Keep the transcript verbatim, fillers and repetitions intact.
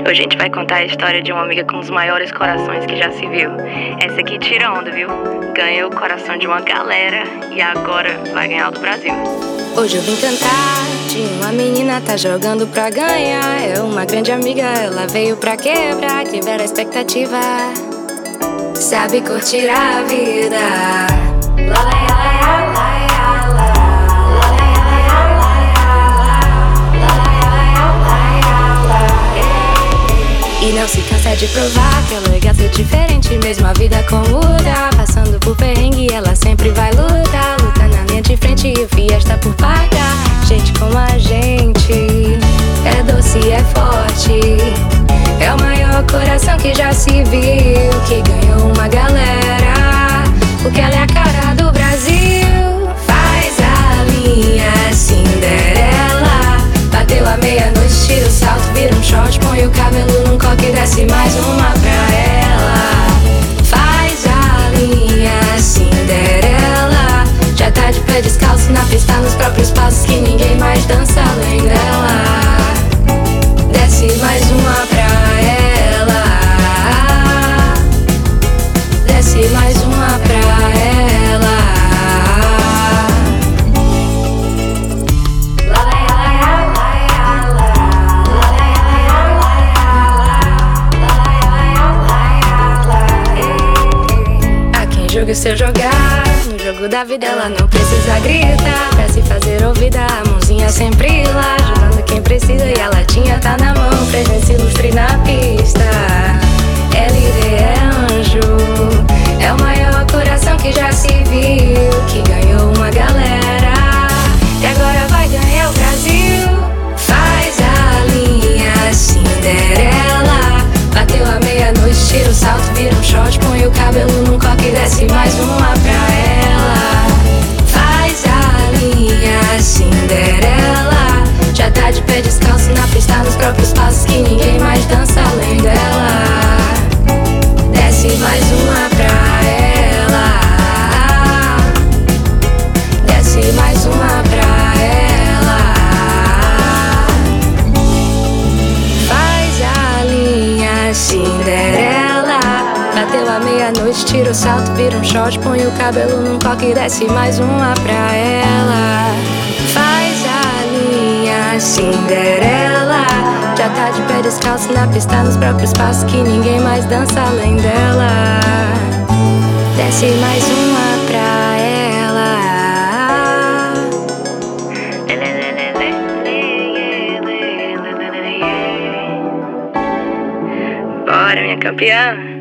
Hoje a gente vai contar a história de uma amiga com os maiores corações que já se viu. Essa aqui tira onda, viu? Ganhou o coração de uma galera e agora vai ganhar o do Brasil. Hoje eu vim cantar de uma menina tá jogando pra ganhar. É uma grande amiga, ela veio pra quebrar, quebrar a expectativa. Sabe curtir a vida. Lá, lá, lá, lá, lá. E não se cansa de provar que ela é gata diferente, mesmo a vida como muda. Passando por perrengue, ela sempre vai lutar. Luta na linha de frente e o fiesta por pagar. Gente como a gente, é doce e é forte. É o maior coração que já se viu, que ganhou uma galera, porque ela é a cara do Brasil. Faz a linha Cinderela, bateu a meia-noite, tira o salto, vira um short, põe o cabelo num coque e desce mais uma pra ela. Faz a linha Cinderela, já tá de pé descalço na pista, nos próprios passos que ninguém mais dança além dela. Desce mais uma pra ela, desce mais uma pra ela. Jogue o seu jogar, no jogo da vida ela não precisa gritar. Pra se fazer ouvida, a mãozinha sempre lá, ajudando quem precisa e a latinha tá na mão. Presença ilustre na pista, é líder, é anjo. É o maior coração que já se viu, que ganhou uma galera e agora vai ganhar o Brasil. Faz a linha Cinderela, bateu a meia-noite, tira o salto, vira um short, põe o cabelo num coque e desce mais uma pra ela. Faz a linha Cinderela, já tá de pé descalço na pista, nos próprios passos que ninguém mais dança além dela. Desce mais uma pra ela, desce mais uma pra ela. Faz a linha Cinderela, bateu a meia-noite, tira o salto, vira um short, põe o cabelo num coque e desce mais uma pra ela. Faz a linha Cinderela, já tá de pé descalço na pista, nos próprios passos que ninguém mais dança além dela. Desce mais uma pra ela. Bora, minha campeã.